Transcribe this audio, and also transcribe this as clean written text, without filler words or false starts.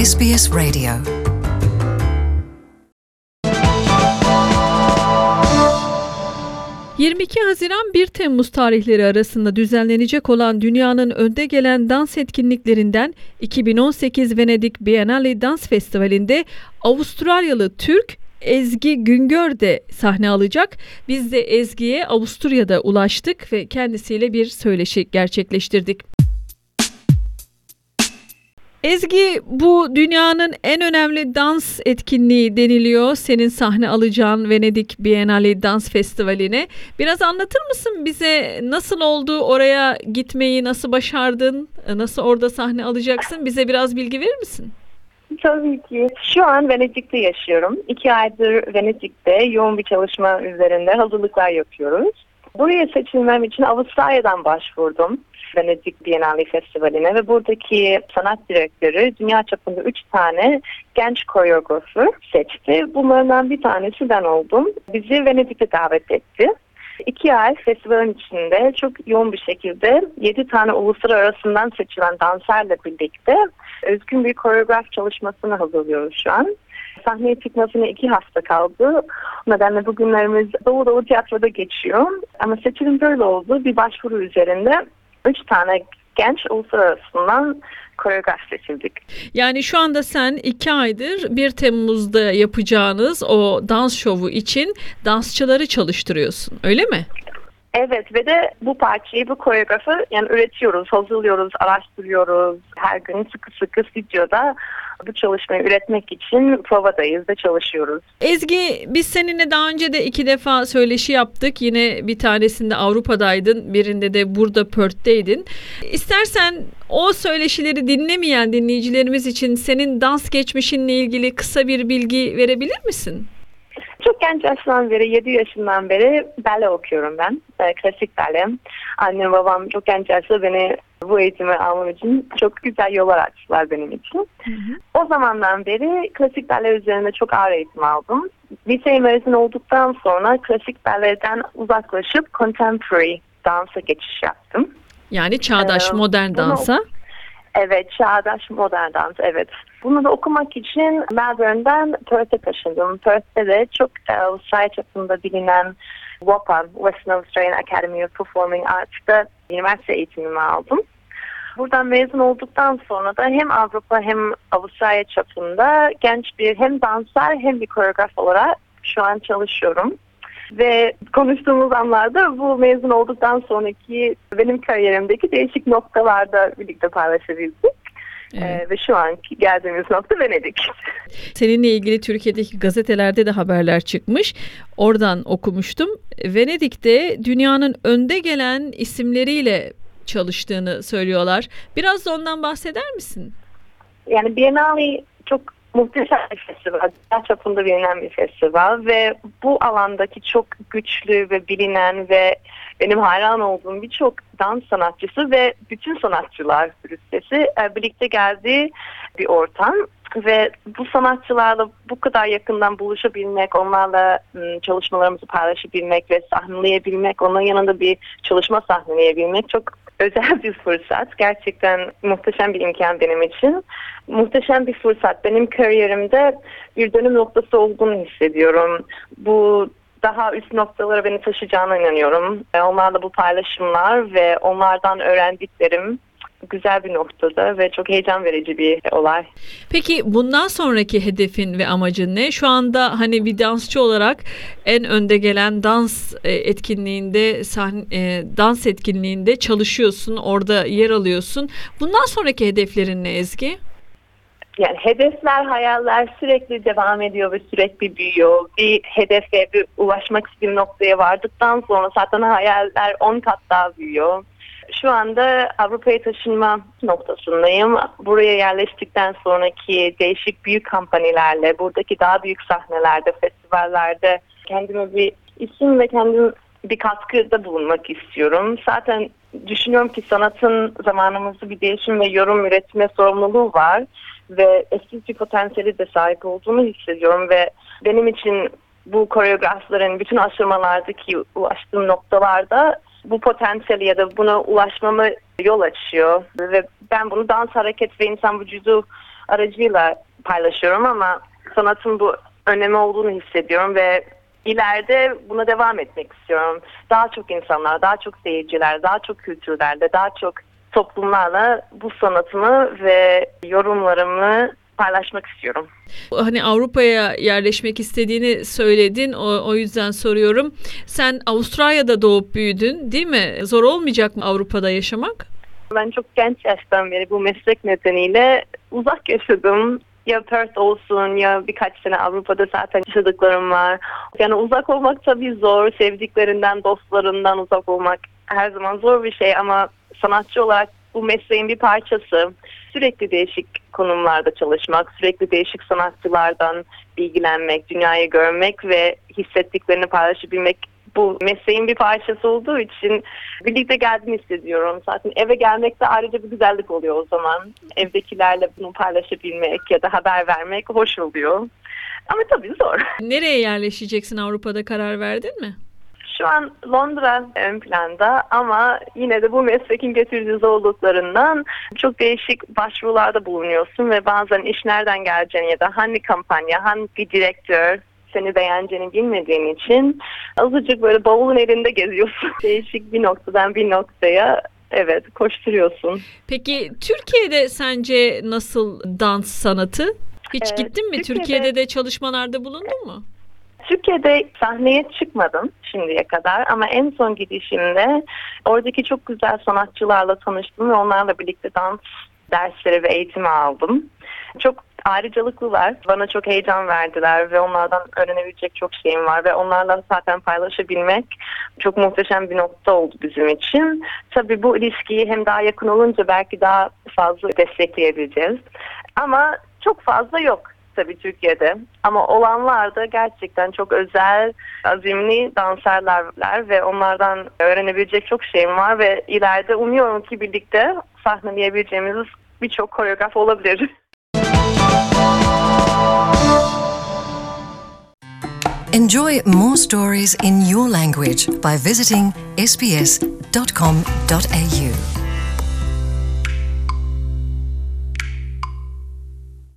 SBS Radio. ...22 Haziran 1 Temmuz tarihleri arasında düzenlenecek olan dünyanın önde gelen dans etkinliklerinden 2018 Venedik Biennale Dans Festivali'nde Avustralyalı Türk Ezgi Güngör de sahne alacak. Biz de Ezgi'ye Avusturya'da ulaştık ve kendisiyle bir söyleşi gerçekleştirdik. Ezgi, bu dünyanın en önemli dans etkinliği deniliyor. Senin sahne alacağın Venedik Biennale Dans Festivali'ne. Biraz anlatır mısın bize, nasıl oldu oraya gitmeyi, nasıl başardın, nasıl orada sahne alacaksın? Bize biraz bilgi verir misin? Tabii ki. Şu an Venedik'te yaşıyorum. 2 aydır Venedik'te yoğun bir çalışma üzerinde hazırlıklar yapıyoruz. Buraya seçilmem için Avustralya'dan başvurdum. Venedik Biennale Festivali'ne ve buradaki sanat direktörü dünya çapında 3 tane genç koreografı seçti. Bunlardan bir tanesi ben oldum. Bizi Venedik'e davet etti. 2 ay festivalin içinde çok yoğun bir şekilde 7 tane uluslararasından seçilen danslarla birlikte özgün bir koreograf çalışmasını hazırlıyoruz şu an. Sahneye çıkmasına 2 hafta kaldı. O nedenle bugünlerimiz dolu dolu tiyatroda geçiyor. Ama seçilim böyle oldu. Bir başvuru üzerinde 3 tane genç uluslararasından koreograf seçildik. Yani şu anda sen 2 aydır 1 Temmuz'da yapacağınız o dans şovu için dansçıları çalıştırıyorsun, öyle mi? Evet ve de bu parçayı, bu koreografı yani üretiyoruz, hazırlıyoruz, araştırıyoruz. Her gün sıkı stüdyoda bu çalışmayı üretmek için provadayız ve çalışıyoruz. Ezgi, biz seninle daha önce de 2 defa söyleşi yaptık. Yine bir tanesinde Avrupa'daydın, birinde de burada Perth'teydin. İstersen o söyleşileri dinlemeyen dinleyicilerimiz için senin dans geçmişinle ilgili kısa bir bilgi verebilir misin? Çok genç yaştan beri, 7 yaşından beri bale okuyorum ben. Klasik bale. Annem babam çok genç yaşta beni bu eğitimi almam için çok güzel yollar açtılar benim için. O zamandan beri klasik bale üzerinde çok ağır eğitim aldım. Lise mezun olduktan sonra klasik baleden uzaklaşıp contemporary dansa geçiş yaptım. Yani çağdaş, modern dansa. Evet, çağdaş modern dans, evet. Bunu da okumak için Melbourne'den Perth'e taşındım. Perth'te de çok Avustralya çapında bilinen WAPA, Western Australian Academy of Performing Arts'ta üniversite eğitimimi aldım. Buradan mezun olduktan sonra da hem Avrupa hem Avustralya çapında genç bir hem dansör hem bir koreograf olarak şu an çalışıyorum. Ve konuştuğumuz anlarda bu mezun olduktan sonraki benim kariyerimdeki değişik noktalarda birlikte paylaşabildik. Evet. Ve şu anki geldiğimiz nokta Venedik. Seninle ilgili Türkiye'deki gazetelerde de haberler çıkmış. Oradan okumuştum. Venedik'te dünyanın önde gelen isimleriyle çalıştığını söylüyorlar. Biraz da ondan bahseder misin? Yani Biennale çok muhteşem bir festival. Dünya çapında bilinen bir festival ve bu alandaki çok güçlü ve bilinen ve benim hayran olduğum birçok dans sanatçısı ve bütün sanatçılar listesi birlikte geldiği bir ortam. Ve bu sanatçılarla bu kadar yakından buluşabilmek, onlarla çalışmalarımızı paylaşabilmek ve sahneleyebilmek, onların yanında bir çalışma sahneleyebilmek çok özel bir fırsat. Gerçekten muhteşem bir imkan benim için. Muhteşem bir fırsat. Benim kariyerimde bir dönüm noktası olduğunu hissediyorum. Bu daha üst noktalara beni taşıyacağına inanıyorum. Onlarla bu paylaşımlar ve onlardan öğrendiklerim güzel bir noktada ve çok heyecan verici bir olay. Peki bundan sonraki hedefin ve amacın ne? Şu anda hani bir dansçı olarak en önde gelen dans etkinliğinde, dans etkinliğinde çalışıyorsun, orada yer alıyorsun. Bundan sonraki hedeflerin ne Ezgi? Yani hedefler, hayaller sürekli devam ediyor ve sürekli büyüyor. Bir hedefe, bir ulaşmak istediğim noktaya vardıktan sonra zaten hayaller 10 kat daha büyüyor. Şu anda Avrupa'ya taşınma noktasındayım. Buraya yerleştikten sonraki değişik büyük kampanyalarla, buradaki daha büyük sahnelerde, festivallerde kendime bir isim ve kendim bir katkıda bulunmak istiyorum. Zaten düşünüyorum ki sanatın zamanımızda bir değişim ve yorum üretme sorumluluğu var ve eski bir potansiyeli de sahip olduğunu hissediyorum ve benim için bu koreografların bütün aşamalardaki ulaştığım noktalarda bu potansiyeli ya da buna ulaşmamı yol açıyor ve ben bunu dans, hareket ve insan vücudu aracıyla paylaşıyorum ama sanatın bu önemi olduğunu hissediyorum ve ileride buna devam etmek istiyorum. Daha çok insanlar, daha çok seyirciler, daha çok kültürlerle, daha çok toplumlarla bu sanatımı ve yorumlarımı paylaşmak istiyorum. Hani Avrupa'ya yerleşmek istediğini söyledin. O yüzden soruyorum. Sen Avustralya'da doğup büyüdün, değil mi? Zor olmayacak mı Avrupa'da yaşamak? Ben çok genç yaştan beri bu meslek nedeniyle uzak yaşadım. Ya Perth olsun ya birkaç sene Avrupa'da zaten yaşadıklarım var. Yani uzak olmak tabii zor. Sevdiklerinden, dostlarından uzak olmak her zaman zor bir şey ama sanatçı olarak bu mesleğin bir parçası. Sürekli değişik konumlarda çalışmak, sürekli değişik sanatçılardan bilgilenmek, dünyayı görmek ve hissettiklerini paylaşabilmek bu mesleğin bir parçası olduğu için birlikte geldiğini hissediyorum. Zaten eve gelmek de ayrıca bir güzellik oluyor o zaman. Evdekilerle bunu paylaşabilmek ya da haber vermek hoş oluyor. Ama tabii zor. Nereye yerleşeceksin, Avrupa'da karar verdin mi? Şu an Londra ön planda ama yine de bu meslekin getirdiği zorluklarından çok değişik başvurularda bulunuyorsun ve bazen iş nereden geleceğini ya da hangi kampanya, hangi direktör seni beğeneceğini bilmediğin için azıcık böyle bavulun elinde geziyorsun. Değişik bir noktadan bir noktaya koşturuyorsun. Peki Türkiye'de sence nasıl dans sanatı? Hiç gittin mi? Türkiye'de de çalışmalarda bulundun mu? Türkiye'de sahneye çıkmadım şimdiye kadar ama en son gidişimde oradaki çok güzel sanatçılarla tanıştım ve onlarla birlikte dans dersleri ve eğitimi aldım. Çok ayrıcalıklılar. Bana çok heyecan verdiler ve onlardan öğrenebilecek çok şeyim var ve onlarla zaten paylaşabilmek çok muhteşem bir nokta oldu bizim için. Tabii bu ilişkiyi hem daha yakın olunca belki daha fazla destekleyebileceğiz. Ama çok fazla yok tabii Türkiye'de. Ama olanlar da gerçekten çok özel, azimli dansörler ve onlardan öğrenebilecek çok şeyim var ve ileride umuyorum ki birlikte sahneleyebileceğimiz birçok koreograf olabilir. Enjoy more stories in your language by visiting sbs.com.au.